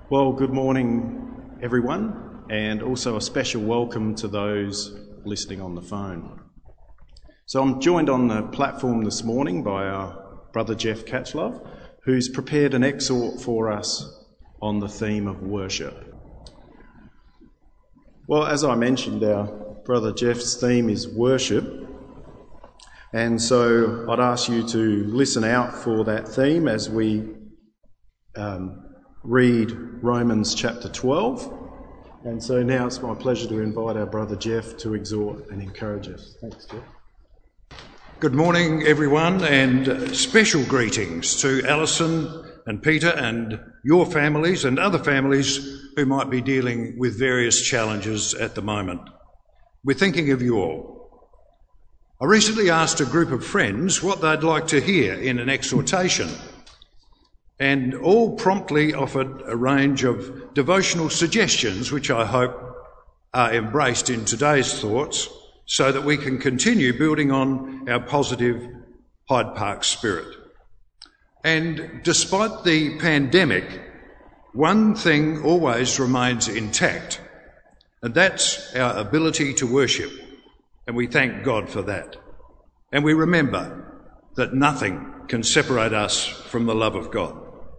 Well, good morning, everyone, and also a special welcome to those listening on the phone. So I'm joined on the platform this morning by our brother Jeff Catchlove, who's prepared an exhort for us on the theme of worship. Well, as I mentioned, our brother Jeff's theme is worship. And so I'd ask you to listen out for that theme as we read Romans chapter 12. And so now it's my pleasure to invite our brother Jeff to exhort and encourage us. Thanks, Jeff. Good morning, everyone, and special greetings to Alison and Peter and your families and other families who might be dealing with various challenges at the moment. We're thinking of you all. I recently asked a group of friends what they'd like to hear in an exhortation, and all promptly offered a range of devotional suggestions which I hope are embraced in today's thoughts so that we can continue building on our positive Hyde Park spirit. And despite the pandemic, one thing always remains intact, and that's our ability to worship. And we thank God for that. And we remember that nothing can separate us from the love of God.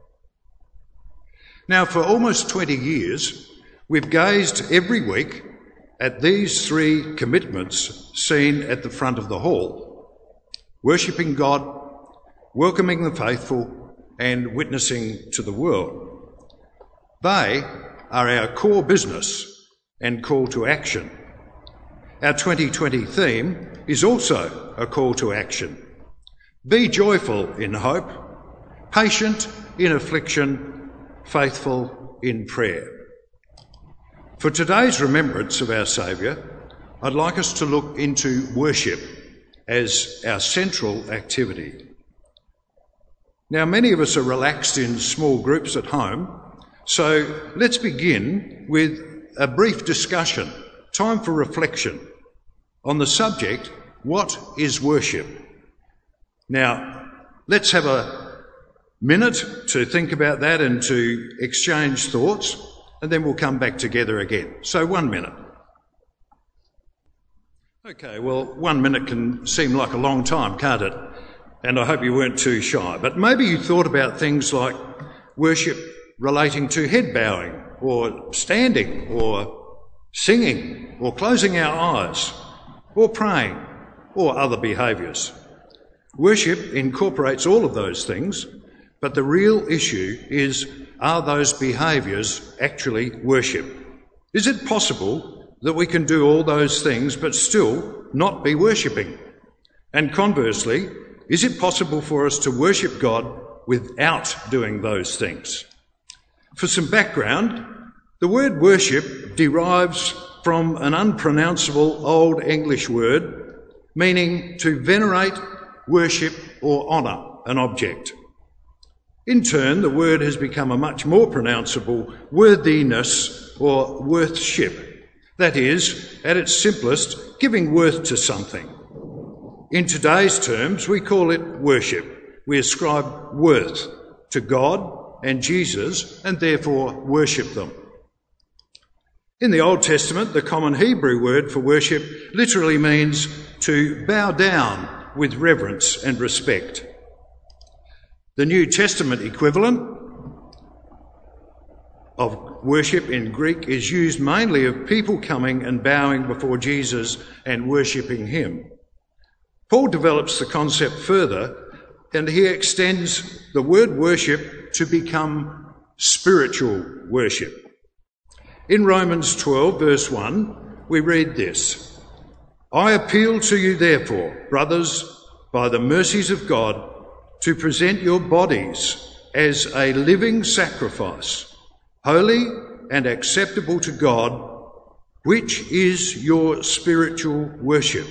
Now, for almost 20 years, we've gazed every week at these three commitments seen at the front of the hall: worshipping God, welcoming the faithful, and witnessing to the world. They are our core business and call to action. Our 2020 theme is also a call to action. Be joyful in hope, patient in affliction, faithful in prayer. For today's remembrance of our Saviour, I'd like us to look into worship as our central activity. Now, many of us are relaxed in small groups at home, so let's begin with a brief discussion, time for reflection, on the subject, what is worship? Now, let's have a minute to think about that and to exchange thoughts, and then we'll come back together again. So 1 minute. Okay, well, 1 minute can seem like a long time, can't it? And I hope you weren't too shy. But maybe you thought about things like worship relating to head bowing, or standing, or singing, or closing our eyes, or praying, or other behaviours. Worship incorporates all of those things, but the real issue is, are those behaviours actually worship? Is it possible that we can do all those things but still not be worshipping? And conversely, is it possible for us to worship God without doing those things? For some background, the word worship derives from an unpronounceable Old English word meaning to venerate, worship or honour an object. In turn, the word has become a much more pronounceable worthiness or worthship. That is, at its simplest, giving worth to something. In today's terms, we call it worship. We ascribe worth to God and Jesus and therefore worship them. In the Old Testament, the common Hebrew word for worship literally means to bow down with reverence and respect. The New Testament equivalent of worship in Greek is used mainly of people coming and bowing before Jesus and worshipping him. Paul develops the concept further, and he extends the word worship to become spiritual worship. In Romans 12, verse 1, we read this: I appeal to you, therefore, brothers, by the mercies of God, to present your bodies as a living sacrifice, holy and acceptable to God, which is your spiritual worship.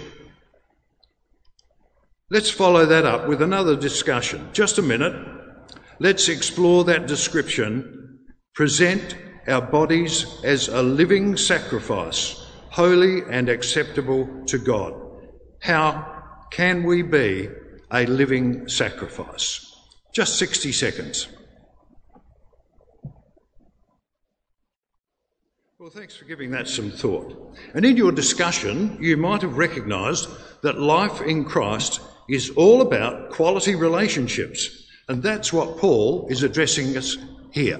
Let's follow that up with another discussion. Just a minute. Let's explore that description. Present our bodies as a living sacrifice, holy and acceptable to God. How can we be a living sacrifice? Just 60 seconds. Well, thanks for giving that some thought. And in your discussion, you might have recognised that life in Christ is all about quality relationships, and that's what Paul is addressing us here.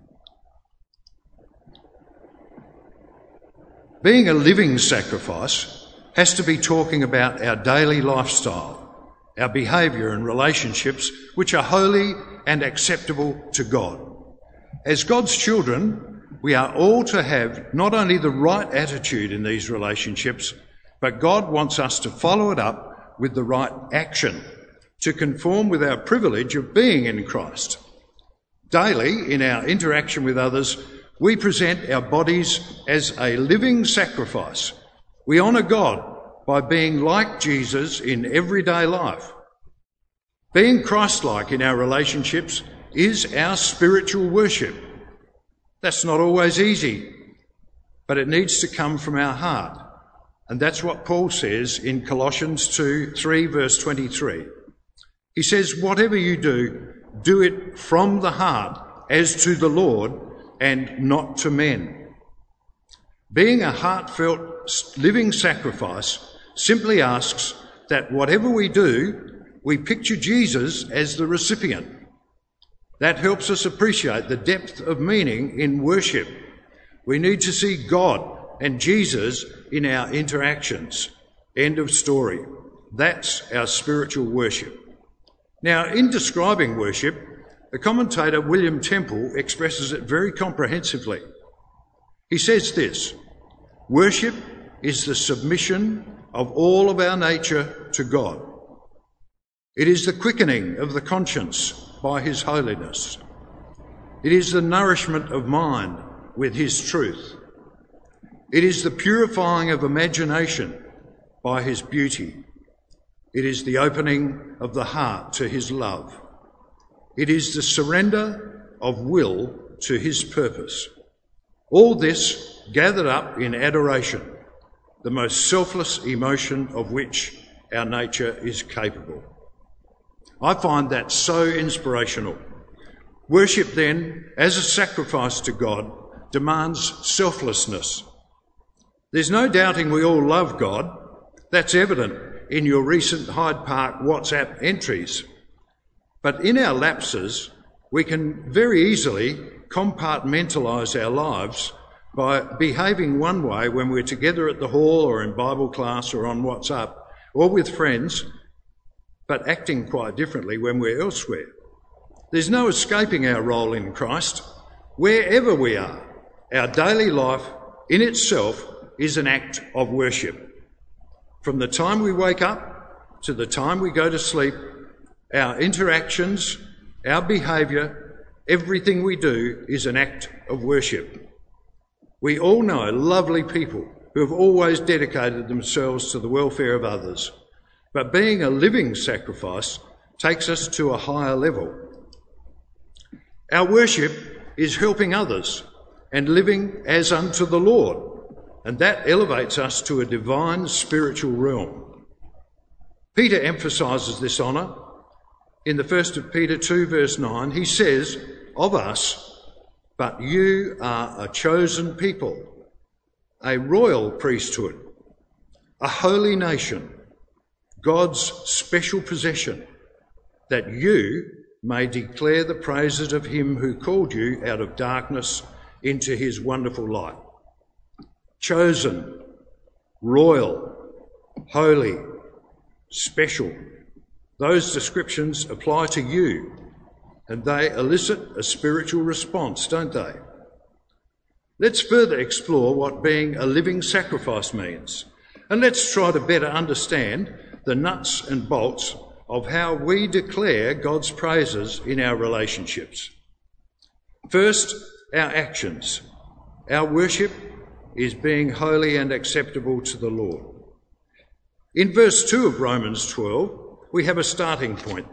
Being a living sacrifice has to be talking about our daily lifestyle, our behaviour and relationships which are holy and acceptable to God. As God's children, we are all to have not only the right attitude in these relationships, but God wants us to follow it up with the right action to conform with our privilege of being in Christ. Daily, in our interaction with others, we present our bodies as a living sacrifice. We honour God by being like Jesus in everyday life. Being Christ-like in our relationships is our spiritual worship. That's not always easy, but it needs to come from our heart. And that's what Paul says in Colossians 3 verse 23. He says, whatever you do, do it from the heart as to the Lord and not to men. Being a heartfelt living sacrifice simply asks that whatever we do, we picture Jesus as the recipient. That helps us appreciate the depth of meaning in worship. We need to see God and Jesus in our interactions. End of story. That's our spiritual worship. Now, in describing worship, the commentator William Temple expresses it very comprehensively. He says this: worship is the submission of all of our nature to God. It is the quickening of the conscience by his holiness. It is the nourishment of mind with his truth. It is the purifying of imagination by his beauty. It is the opening of the heart to his love. It is the surrender of will to his purpose. All this gathered up in adoration, the most selfless emotion of which our nature is capable. I find that so inspirational. Worship, then, as a sacrifice to God, demands selflessness. There's no doubting we all love God. That's evident in your recent Hyde Park WhatsApp entries. But in our lapses, we can very easily compartmentalise our lives by behaving one way when we're together at the hall or in Bible class or on WhatsApp or with friends, but acting quite differently when we're elsewhere. There's no escaping our role in Christ. Wherever we are, our daily life in itself is an act of worship. From the time we wake up to the time we go to sleep, our interactions, our behaviour, everything we do is an act of worship. We all know lovely people who have always dedicated themselves to the welfare of others. But being a living sacrifice takes us to a higher level. Our worship is helping others and living as unto the Lord, and that elevates us to a divine spiritual realm. Peter emphasises this honour. In the 1 Peter 2 verse 9, he says, of us, but you are a chosen people, a royal priesthood, a holy nation, God's special possession, that you may declare the praises of him who called you out of darkness into his wonderful light. Chosen, royal, holy, special. Those descriptions apply to you, and they elicit a spiritual response, don't they? Let's further explore what being a living sacrifice means, and let's try to better understand the nuts and bolts of how we declare God's praises in our relationships. First, our actions. Our worship is being holy and acceptable to the Lord. In verse 2 of Romans 12, we have a starting point.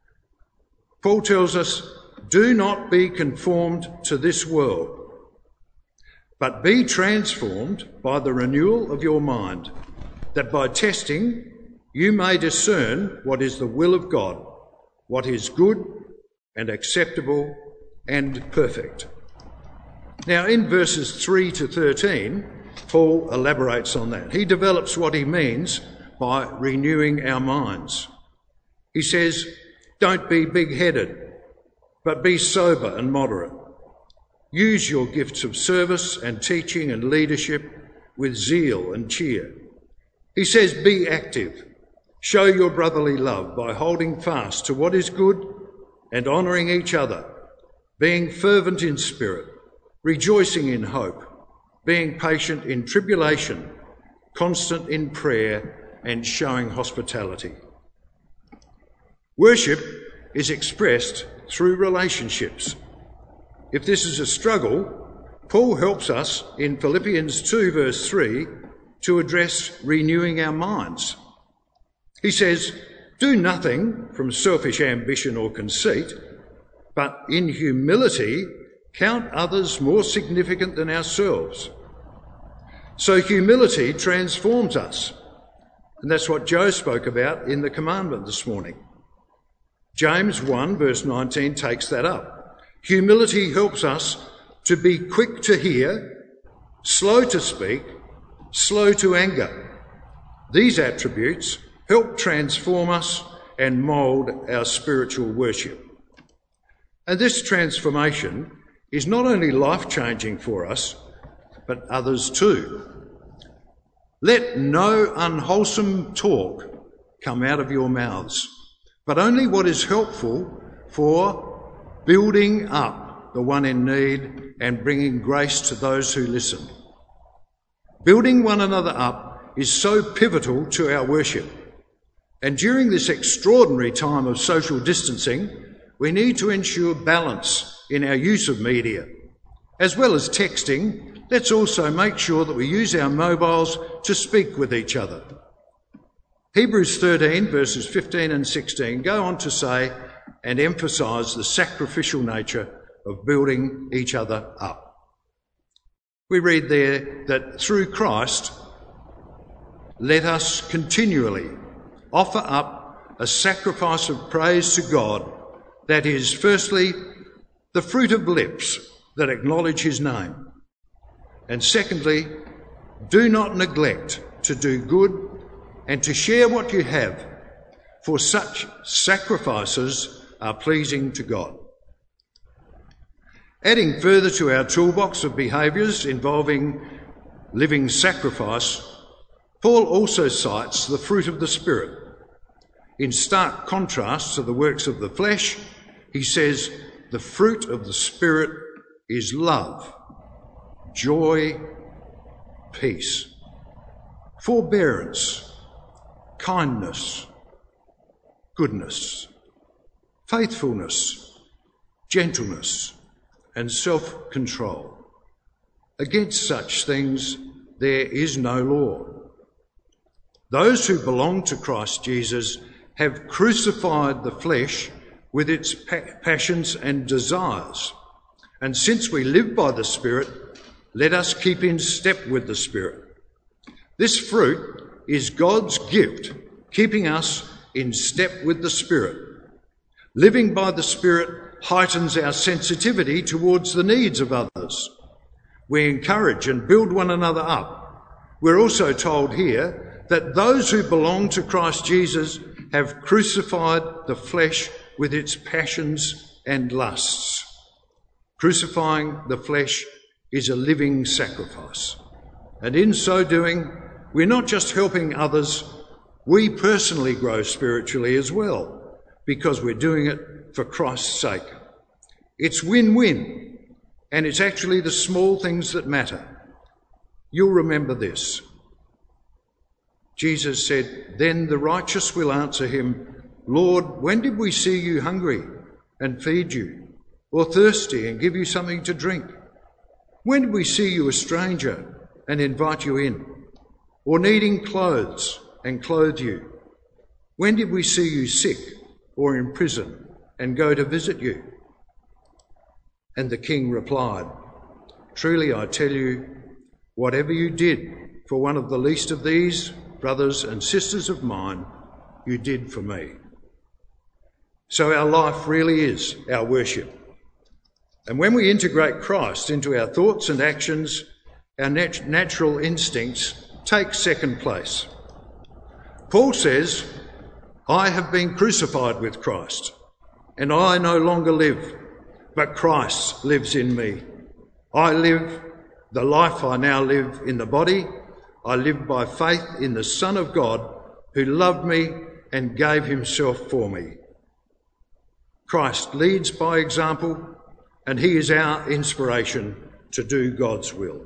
Paul tells us, do not be conformed to this world, but be transformed by the renewal of your mind, that by testing you may discern what is the will of God, what is good and acceptable and perfect. Now, in verses 3 to 13, Paul elaborates on that. He develops what he means by renewing our minds. He says, don't be big-headed, but be sober and moderate. Use your gifts of service and teaching and leadership with zeal and cheer. He says, be active. Show your brotherly love by holding fast to what is good and honouring each other, being fervent in spirit, rejoicing in hope, being patient in tribulation, constant in prayer, and showing hospitality. Worship is expressed through relationships. If this is a struggle, Paul helps us in Philippians 2 verse 3 to address renewing our minds. He says, do nothing from selfish ambition or conceit, but in humility count others more significant than ourselves. So humility transforms us. And that's what Joe spoke about in the commandment this morning. James 1 verse 19 takes that up. Humility helps us to be quick to hear, slow to speak, slow to anger. These attributes help transform us and mould our spiritual worship. And this transformation is not only life-changing for us, but others too. Let no unwholesome talk come out of your mouths, but only what is helpful for building up the one in need and bringing grace to those who listen. Building one another up is so pivotal to our worship. And during this extraordinary time of social distancing, we need to ensure balance in our use of media. As well as texting, let's also make sure that we use our mobiles to speak with each other. Hebrews 13 verses 15 and 16 go on to say and emphasise the sacrificial nature of building each other up. We read there that through Christ, let us continually offer up a sacrifice of praise to God that is, firstly, the fruit of lips that acknowledge his name. And secondly, do not neglect to do good and to share what you have, for such sacrifices are pleasing to God. Adding further to our toolbox of behaviours involving living sacrifice, Paul also cites the fruit of the Spirit. In stark contrast to the works of the flesh, he says, the fruit of the Spirit is love, joy, peace, forbearance, kindness, goodness, faithfulness, gentleness, and self-control. Against such things there is no law. Those who belong to Christ Jesus have crucified the flesh with its passions and desires. And since we live by the Spirit, let us keep in step with the Spirit. This fruit is God's gift, keeping us in step with the Spirit. Living by the Spirit heightens our sensitivity towards the needs of others. We encourage and build one another up. We're also told here that those who belong to Christ Jesus have crucified the flesh with its passions and lusts. Crucifying the flesh is a living sacrifice. And in so doing, we're not just helping others, we personally grow spiritually as well, because we're doing it for Christ's sake. It's win-win, and it's actually the small things that matter. You'll remember this. Jesus said, then the righteous will answer him, Lord, when did we see you hungry and feed you, or thirsty and give you something to drink? When did we see you a stranger and invite you in, or needing clothes and clothe you? When did we see you sick or in prison and go to visit you? And the king replied, truly I tell you, whatever you did for one of the least of these brothers and sisters of mine, you did for me. So our life really is our worship. And when we integrate Christ into our thoughts and actions, our natural instincts take second place. Paul says, I have been crucified with Christ, and I no longer live, but Christ lives in me. I live the life I now live in the body. I live by faith in the Son of God, who loved me and gave himself for me. Christ leads by example, and he is our inspiration to do God's will.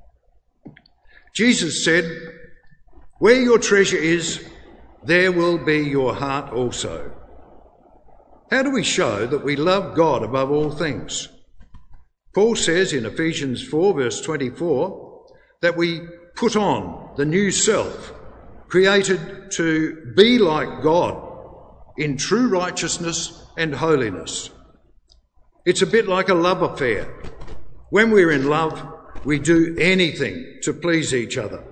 Jesus said, where your treasure is, there will be your heart also. How do we show that we love God above all things? Paul says in Ephesians 4 verse 24 that we put on the new self, created to be like God in true righteousness and holiness. It's a bit like a love affair. When we're in love, we do anything to please each other.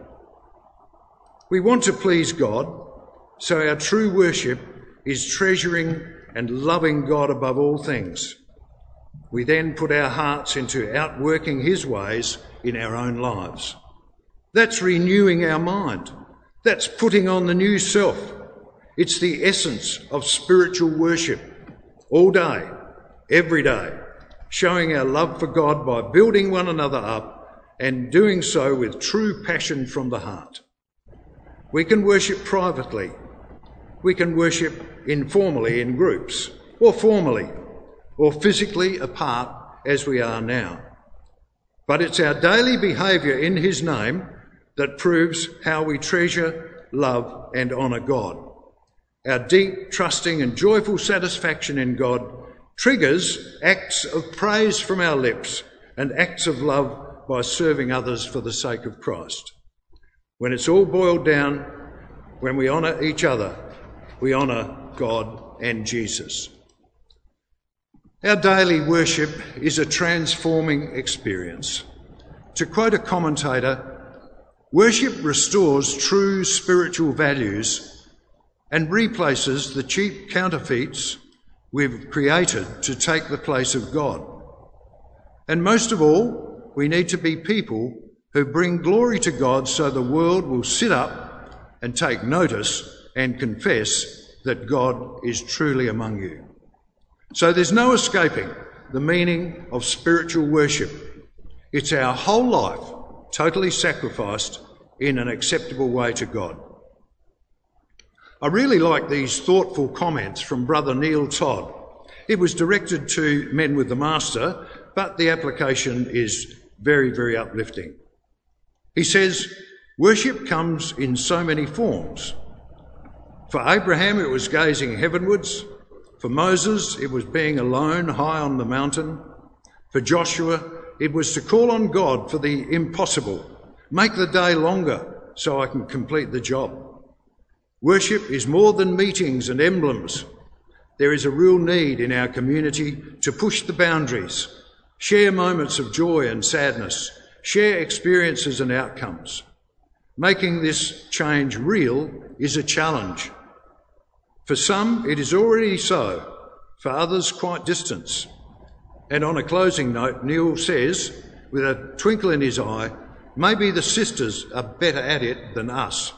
We want to please God, so our true worship is treasuring and loving God above all things. We then put our hearts into outworking his ways in our own lives. That's renewing our mind. That's putting on the new self. It's the essence of spiritual worship, all day, every day, showing our love for God by building one another up and doing so with true passion from the heart. We can worship privately. We can worship informally in groups, or formally, or physically apart as we are now. But it's our daily behaviour in his name that proves how we treasure, love and honour God. Our deep, trusting and joyful satisfaction in God triggers acts of praise from our lips and acts of love by serving others for the sake of Christ. When it's all boiled down, when we honour each other, we honour God and Jesus. Our daily worship is a transforming experience. To quote a commentator, worship restores true spiritual values and replaces the cheap counterfeits we've created to take the place of God. And most of all, we need to be people who bring glory to God so the world will sit up and take notice and confess that God is truly among you. So there's no escaping the meaning of spiritual worship. It's our whole life totally sacrificed in an acceptable way to God. I really like these thoughtful comments from Brother Neil Todd. It was directed to Men with the Master, but the application is very, very uplifting. He says, worship comes in so many forms. For Abraham, it was gazing heavenwards. For Moses, it was being alone high on the mountain. For Joshua, it was to call on God for the impossible. Make the day longer so I can complete the job. Worship is more than meetings and emblems. There is a real need in our community to push the boundaries, share moments of joy and sadness, share experiences and outcomes. Making this change real is a challenge. For some, it is already so. For others, quite distant. And on a closing note, Neil says, with a twinkle in his eye, maybe the sisters are better at it than us.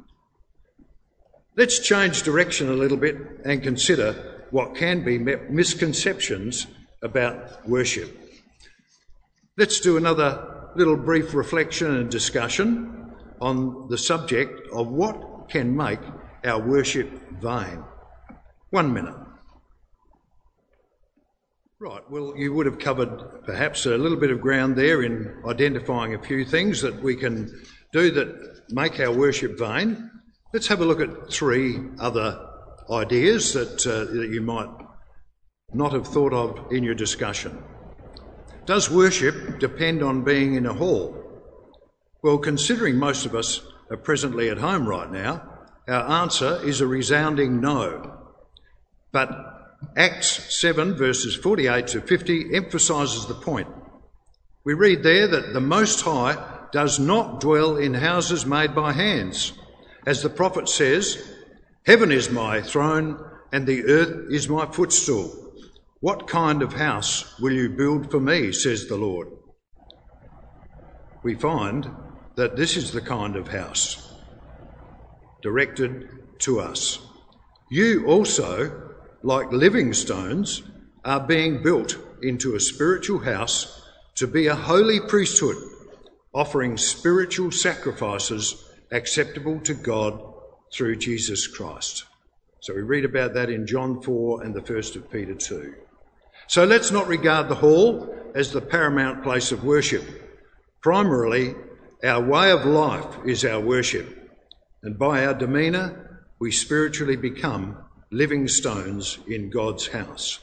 Let's change direction a little bit and consider what can be misconceptions about worship. Let's do another little brief reflection and discussion on the subject of what can make our worship vain. 1 minute. Right, well, you would have covered perhaps a little bit of ground there in identifying a few things that we can do that make our worship vain. Let's have a look at 3 other ideas that you might not have thought of in your discussion. Does worship depend on being in a hall? Well, considering most of us are presently at home right now, our answer is a resounding no. But Acts 7 verses 48 to 50 emphasises the point. We read there that the Most High does not dwell in houses made by hands. As the prophet says, heaven is my throne and the earth is my footstool. "What kind of house will you build for me?" says the Lord. We find that this is the kind of house directed to us. You also, like living stones, are being built into a spiritual house to be a holy priesthood, offering spiritual sacrifices acceptable to God through Jesus Christ. So we read about that in John 4 and the 1st of Peter 2. So let's not regard the hall as the paramount place of worship. Primarily, our way of life is our worship, and by our demeanour, we spiritually become living stones in God's house.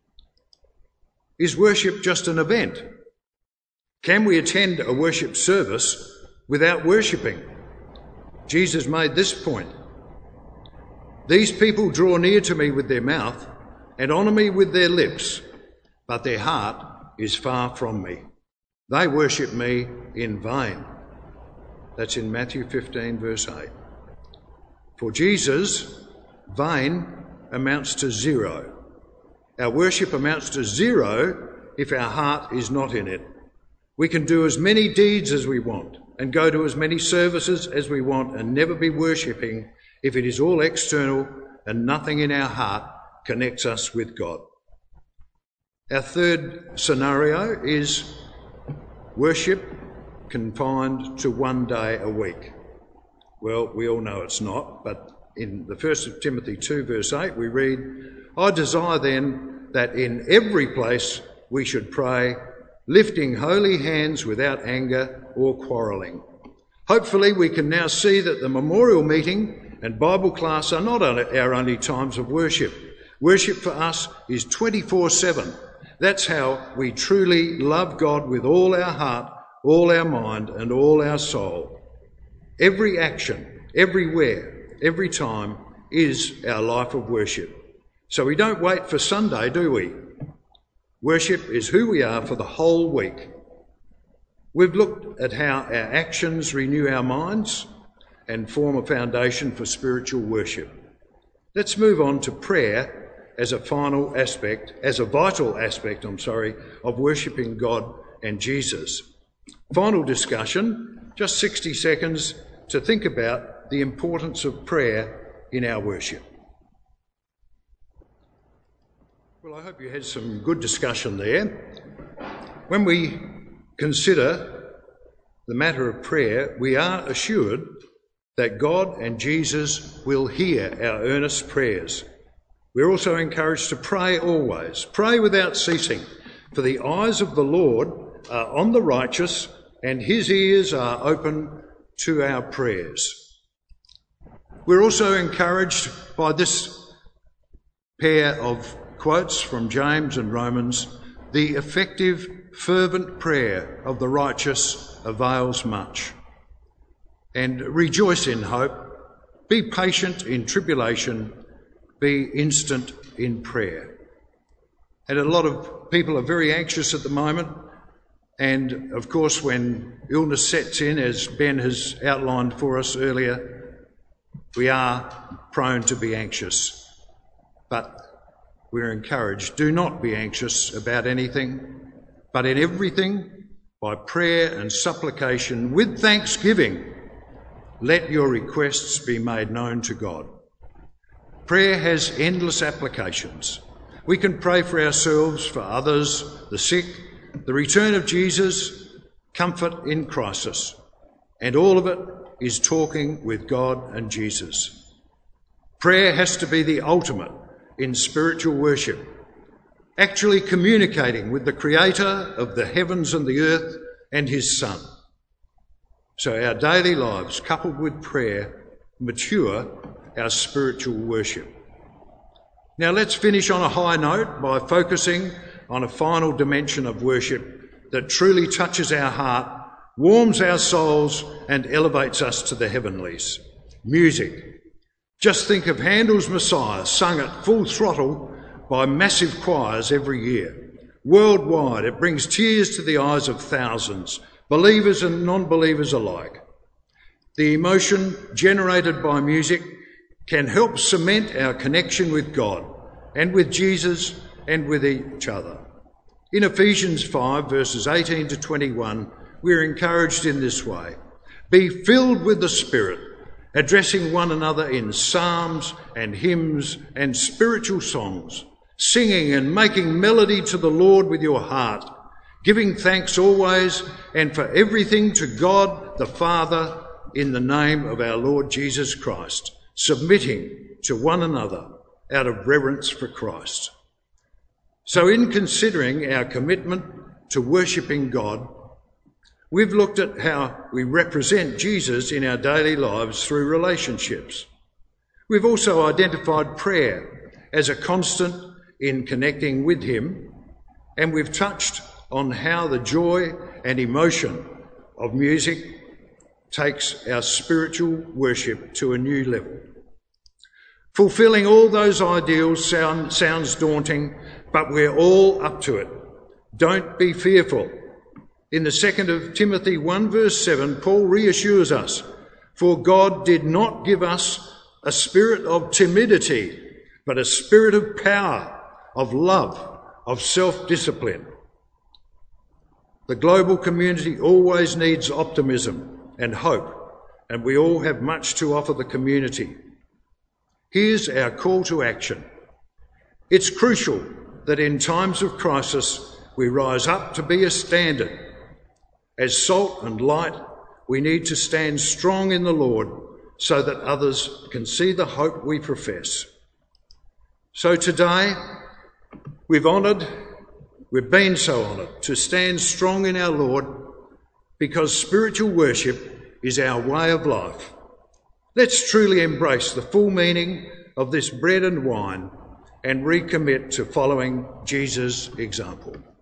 Is worship just an event? Can we attend a worship service without worshipping? Jesus made this point. "These people draw near to me with their mouth and honour me with their lips, but their heart is far from me. They worship me in vain." That's in Matthew 15, verse 8. For Jesus, vain amounts to zero. Our worship amounts to zero if our heart is not in it. We can do as many deeds as we want and go to as many services as we want and never be worshipping if it is all external and nothing in our heart connects us with God. Our third scenario is worship confined to one day a week. Well, we all know it's not, but in the 1st of Timothy 2, verse 8, we read, "I desire then that in every place we should pray, lifting holy hands without anger or quarrelling." Hopefully we can now see that the memorial meeting and Bible class are not our only times of worship. Worship for us is 24/7. That's how we truly love God with all our heart, all our mind and all our soul. Every action, everywhere, every time is our life of worship. So we don't wait for Sunday, do we? Worship is who we are for the whole week. We've looked at how our actions renew our minds and form a foundation for spiritual worship. Let's move on to prayer as a vital aspect of worshipping God and Jesus. Final discussion, just 60 seconds to think about the importance of prayer in our worship. Well, I hope you had some good discussion there. When we consider the matter of prayer, we are assured that God and Jesus will hear our earnest prayers. We're also encouraged to pray always, pray without ceasing, for the eyes of the Lord are on the righteous and his ears are open to our prayers. We're also encouraged by this pair of quotes from James and Romans: "The effective, fervent prayer of the righteous avails much." And rejoice in hope, be patient in tribulation, be instant in prayer. And a lot of people are very anxious at the moment, and of course when illness sets in, as Ben has outlined for us earlier, we are prone to be anxious. But we're encouraged, do not be anxious about anything, but in everything, by prayer and supplication, with thanksgiving, let your requests be made known to God. Prayer has endless applications. We can pray for ourselves, for others, the sick, the return of Jesus, comfort in crisis, and all of it is talking with God and Jesus. Prayer has to be the ultimate in spiritual worship, actually communicating with the Creator of the heavens and the earth and his Son. So our daily lives, coupled with prayer, mature our spiritual worship. Now let's finish on a high note by focusing on a final dimension of worship that truly touches our heart, warms our souls and elevates us to the heavenlies: music. Just think of Handel's Messiah, sung at full throttle by massive choirs every year. Worldwide, it brings tears to the eyes of thousands, believers and non-believers alike. The emotion generated by music can help cement our connection with God and with Jesus and with each other. In Ephesians 5, verses 18 to 21, we're encouraged in this way. Be filled with the Spirit, addressing one another in psalms and hymns and spiritual songs, singing and making melody to the Lord with your heart, giving thanks always and for everything to God the Father in the name of our Lord Jesus Christ, submitting to one another out of reverence for Christ. So in considering our commitment to worshipping God, we've looked at how we represent Jesus in our daily lives through relationships. We've also identified prayer as a constant in connecting with him, and we've touched on how the joy and emotion of music takes our spiritual worship to a new level. Fulfilling all those ideals sounds daunting, but we're all up to it. Don't be fearful. In the 2nd of Timothy 1 verse 7, Paul reassures us, for God did not give us a spirit of timidity, but a spirit of power, of love, of self-discipline. The global community always needs optimism and hope, and we all have much to offer the community. Here's our call to action. It's crucial that in times of crisis we rise up to be a standard. As salt and light, we need to stand strong in the Lord so that others can see the hope we profess. So today, we've been so honoured to stand strong in our Lord because spiritual worship is our way of life. Let's truly embrace the full meaning of this bread and wine and recommit to following Jesus' example.